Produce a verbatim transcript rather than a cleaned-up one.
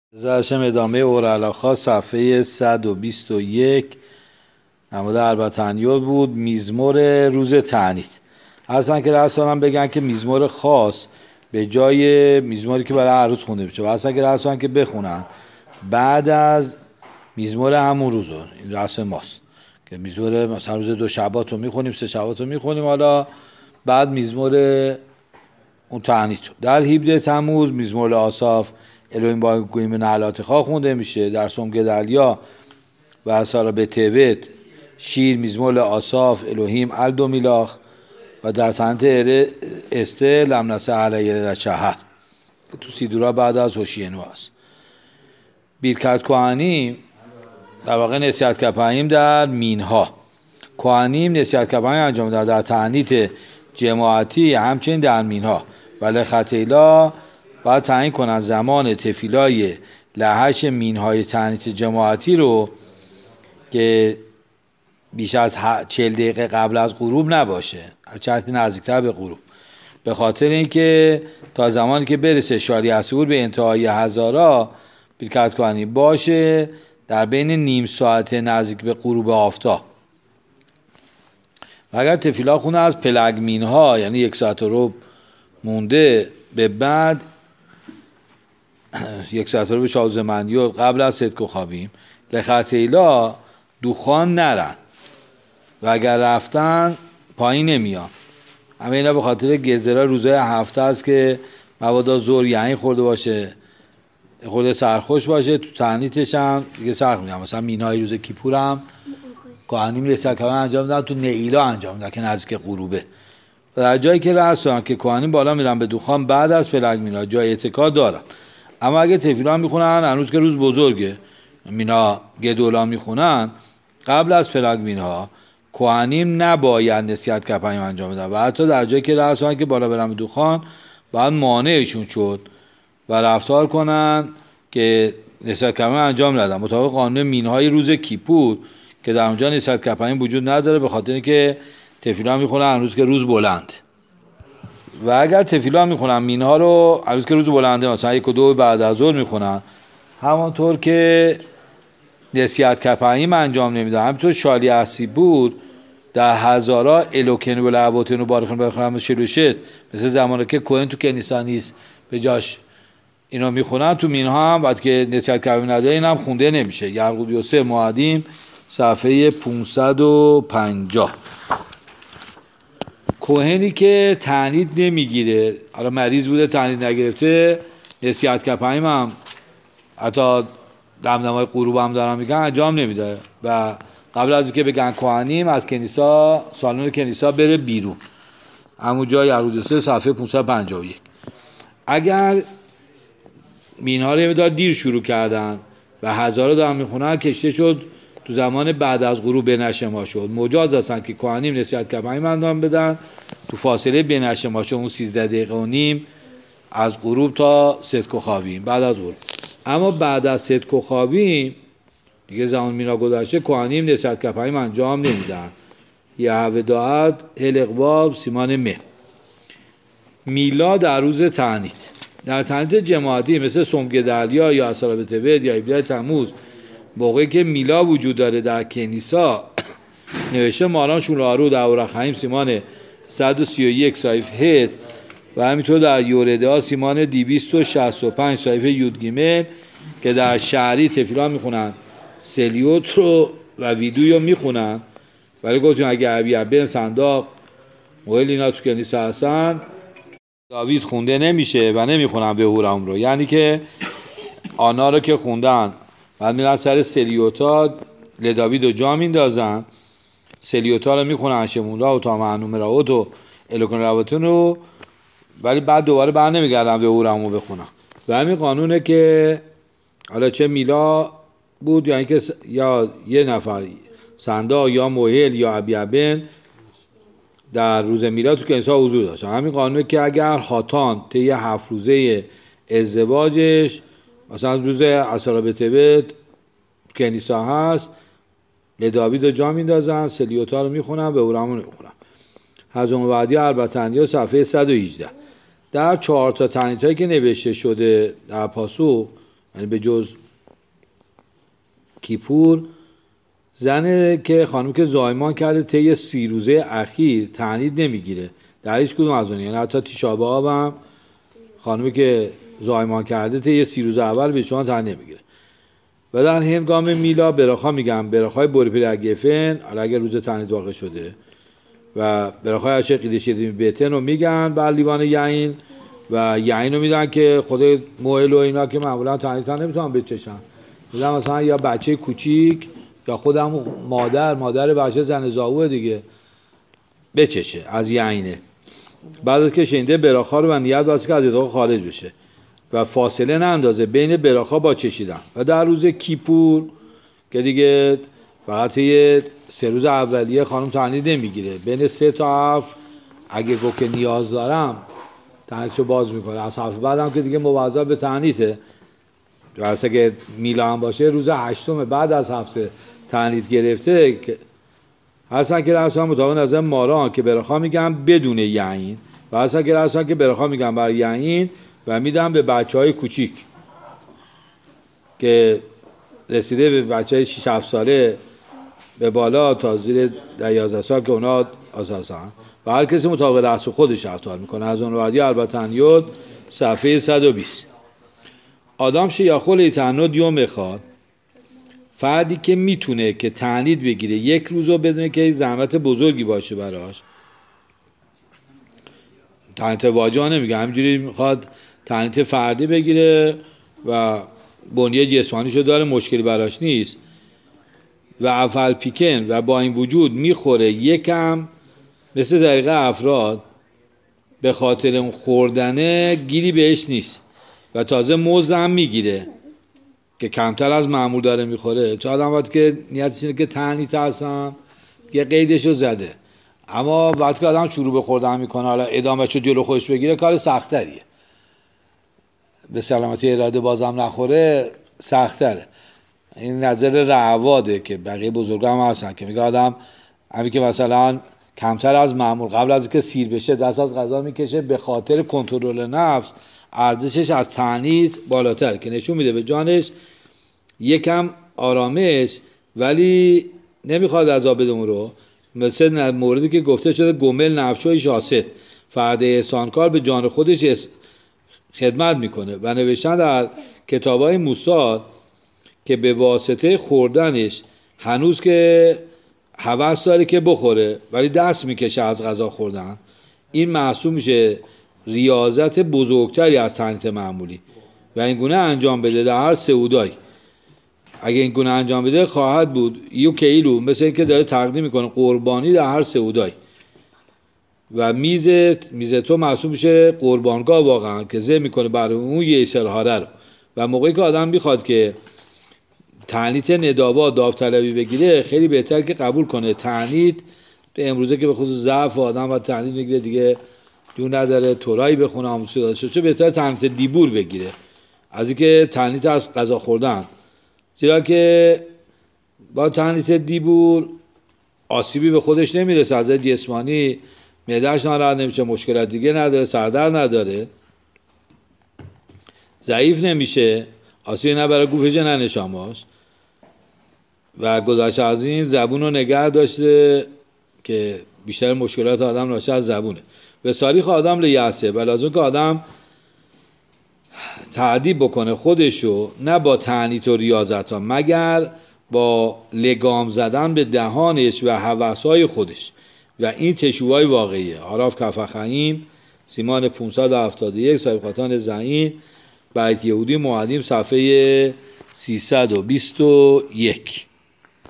زرشم ادامه اورالخا صفحه صد و بیست و یک نمود اربعتنیات بود. میزمور روز تعنیت اصلا که رسولان بگن که میزمور خاص به جای میزموری که برای عروس خونده بشه و اصلا که رسولان که بخونن بعد از میزمور همون روز. این رسم ماست که میزمور مثلا روز دو شبات رو میخونیم، سه شبات رو میخونیم، حالا بعد میزمور اون تعنیت در هیبده تموز میزمور آصاف الوهیم با گویم نعلات خواه خونده میشه. در سومگدالیا و اثار به تیوت شیر میزمور آصاف الوهیم الدو میلاخ و در تنت استه لمنسه علیه در شهر تو سیدورا بعد از هوشینو هست. بیرکت کوهنیم در واقع نصیحت کپاییم در مینها کوهنیم نصیحت کپاییم انجام در در تعنیت جماعتی همچنین در مینها ولی خطیلا باید تعیین کنن زمان تفیلای لحش مینهای تعنیت جماعتی رو که بیش از چهل دقیقه قبل از غروب نباشه، چرتی نزدیکتر به غروب، به خاطر اینکه تا زمانی که برسه شاری عصور به انتهای هزارا بیرکت کنی باشه در بین نیم ساعت نزدیک به غروب آفتاب. و اگر تفیلا خونه از پلگمین ها یعنی یک ساعت و ربع مونده به بعد یک ساعت و ربع شازمندیو قبل از صدق و خوابیم لخطیلا دوخان نرن و اگر رفتن پایین نمیان. همه اینا به خاطر گزرا روزای هفته است که مبادا زور یعنی خورده باشه، خورده سرخوش باشه، تو تعنیتش هم دیگه سرخ میدن. مثلا مینای روز کیپور هم کهنیم رسل کمان انجام میدن، تو نیلا انجام میدن که نزدیک غروبه. و در جایی که رأس دارن که کهنیم بالا میرن به دوخان بعد از پلگ مینا جای اتکا دارن. اما اگه تفیلان میخونن هنوز که روز بزرگه مینا گدولا میخونن قبل از پلگ مینا کهنیم نباید نصیحت کپاییم انجام بدن و حتی در جایی که رأس دارن که بالا برن به دوخان باید مانعشون شد و رفتار کنن که نصیحت کپاییم انجام ندن مطابق قانون مینهای روز کیپور که در اونجا نصیحت کپاییم وجود نداره به خاطر اینکه تفیلان میخونن هنوز که روز بلنده. و اگر تفیلان میخونن مینها رو هنوز که روز بلنده مثلا یک و دو بعد از ظهر میخونن همانطور که نصیحت کپاییم انجام نمیدن. همینطور شالی اصی بود در هزارا الوکن و لعباتن و بارخن بخرم شلوشت مثل زمانی که کوهن تو کنیسا نیست به جاش اینا میخونن تو مینها هم بعد که نصیحت کپاییم نداره این هم خونده نمیشه. یعقوب یوسف معدیم صفحه پانصد و پنجاه. کوهنی که تعنیت نمیگیره، حالا مریض بوده تعنیت نگرفته، نصیحت کپاییم هم حتی دمدمای غروب هم دارن میگن انجام نمیده و قبل از اینکه بگن کوهنیم از کنیسا سالن کنیسا بره بیرون. همونجا یعقوب یوسف صفحه پانصد و پنجاه و یک. اگر مینها رو یه مقدار دیر شروع کردن و هزارا دارن میخونن کشته شد تو زمان بعد از غروب بنشما شد مجاز هستن که کهنیم نصیحت کپاییم انجام بدن تو فاصله بنشما شد اون سیزده دقیقه و نیم از غروب تا صدق و خوابیم بعد از غروب. اما بعد از صدق و خوابیم دیگه زمان مینا گذشته کهنیم نصیحت کپاییم انجام نمیدن. یهوه داعت هل اقباب سیمان مه. میلا در روز تعنیت در تعنیت جماعتی مثل سومگدالیا یا اثار به تیوت یا هیبده تموز موقعی که میلا وجود داره در کنیسا نوشته ماران شولارو در اورخایم سیمان صد و سی و یک صحیفه هد و همینطور در یورده ها سیمان دویست و شصت و پنج صحیفه یودگیمه که در شهری تفیلان میخونن سلیوت رو و ویدویو میخونن ولی گفتیم اگه عبی عبی صنداق مویل اینا تو کنیسا هستن داوید خونده نمیشه و نمیخونن به هورم رو، یعنی که آنها رو که خوندن بعد میرن سر سلیوتا لداوید و جا میندازن سلیوتا رو میخونن شمون را و تا معنوم راوت و الوکن راوتون رو ولی بعد دوباره بر نمیگردن به هورم رو بخونن. و همین قانونه که حالا چه میلا بود یعنی که یا یه نفر صنداق یا موهل یا عبیعبن در روز میلا تو کنیسا حضور داشت. همین قانونه که اگر حاتان طی هفت روزه ازدواجش مثلا روز اثار به تیوت کنیسا هست لداوید رو جا میندازن سلیوتا رو میخونن به هورم رو میخونن. حزم بعدی اربعتنیا صفحه صد و هجده. در چهار تا تعنیت هایی که نوشته شده در پاسخ یعنی به جز کیپور، زنه که خانم که زایمان کرده طی سی روزه اخیر تعنید نمیگیره در هیچ کدوم از اون، یعنی حتی تیشا بآب هم خانمی که زایمان کرده طی سی روز اول به شما تعنید نمیگیره. و در هنگام میلا براخا میگم، براخای بوری گفن، حالا اگر روز تعنید واقع شده، و براخای اچه قیده شدیم بهتن رو میگن بر لیوان یعین، و یعین رو میدن که خود موهل و اینا که معمولا تعنید هم نمیتونن بچشن، میدن مثلا یا بچه کوچیک یا خودم مادر مادر بچه زن زاوه دیگه بچشه از یعینه. بعد از که شنیده براخا رو و نیت واسه که از اتاق خارج بشه و فاصله نه اندازه بین براخا با چشیدن. و در روز کیپور که دیگه فقط یه سه روز اولیه خانم تعنید نمیگیره، بین سه تا هفت اگه گفت که نیاز دارم تعنیدشو باز میکنه. از هفت بعد هم که دیگه موظف به تعنیده، واسه که میلا هم باشه روز هشتم بعد از هفته تعنید گرفته که هستن که رسان مطابق نظر ماران که براخا میگم بدون یعین، و هستن که رسان که براخا میگم برای یعین و میدم به بچه های کوچیک که رسیده به بچه های شش هفت ساله به بالا تا زیر یازده سال که اونا اساسا، و هر کسی مطابق رسم خودش رفتار میکنه. از اون روادی البته یود صفحه صد و بیست. آدم شه یا خلی تعنید یوم بخواد، فردی که میتونه که تعنید بگیره یک روزو بدونه که زحمت بزرگی باشه براش، تعنید واجب نمیگه، همینجوری میخواد تعنید فردی بگیره و بنیه جسمانیشو داره مشکلی براش نیست، و افعال پیکن و با این وجود میخوره یکم مثل دقیقه افراد به خاطر اون خوردنه گیری بهش نیست و تازه موزه هم میگیره که کمتر از معمول داره میخوره، چون آدم باید که نیتش اینه که تعنید هستم یه قیدشو زده، اما وقتی که آدم شروع به خوردن میکنه حالا ادامهشو جلو خودش بگیره کار سخت‌تریه، به سلامتی اراده بازم نخوره سخت‌تره. این نظر رعواده که بقیه بزرگا هم هستن که میگه آدم همین که مثلا کمتر از معمول قبل از اینکه سیر بشه دست از غذا میکشه به خاطر کنترل نفس، ارزشش از تعنید بالاتر که نشون میده به جانش یکم آرامش، ولی نمیخواد عذاب بده اون رو. مثل موردی که گفته شده گمل نفشوی شاسد، فرد احسانکار به جان خودش خدمت میکنه و نوشتن در کتابای موسی که به واسطه خوردنش هنوز که هوس داره که بخوره ولی دست میکشه از غذا خوردن، این محسوب میشه ریاضت بزرگتری از تعنید معمولی و این گونه انجام بده در هر سعودایی. اگه این گونه انجام بده خواهد بود یو کیلو، مثل این که داره تقدیم میکنه قربانی در هر سعودایی، و میزت میزت تو محسوب میشه قربانگاه واقعا که ذبح میکنه برای اون یه سرهاره رو. و موقعی که آدم میخواد که تعنید نداوا داوطلبی بگیره خیلی بهتر که قبول کنه تعنید امروزه که به خصوص ضعف آدم و تعنید میگیره دیگه جون نداره تورایی بخونه آموزش داده شده، چه بهتر تعنید دیبور بگیره از اینکه تعنید از غذا خوردن، زیرا که با تعنید دیبور آسیبی به خودش نمیرسه، از جسمانی معده‌اش ناراحت نمیشه، مشکلات دیگه نداره، سردرد نداره، ضعیف نمیشه، آسیبی نه برای گوفش نه نشاماش، و گذشته از این زبون رو نگه داشته که بیشتر مشکلات آدم ناشی از زبونه. به تاریخ آدم لیاسه و لازم که آدم تعدیب بکنه خودشو نه با تعنیت و ریاضت ها مگر با لگام زدن به دهانش و هوسهای خودش، و این تشوهای واقعیه. عراف کفخیم سیمان پانصد و هفتاد و یک صاحب خاتان زعین بیت یهودی معدیم صفحه سیصد و بیست و یک.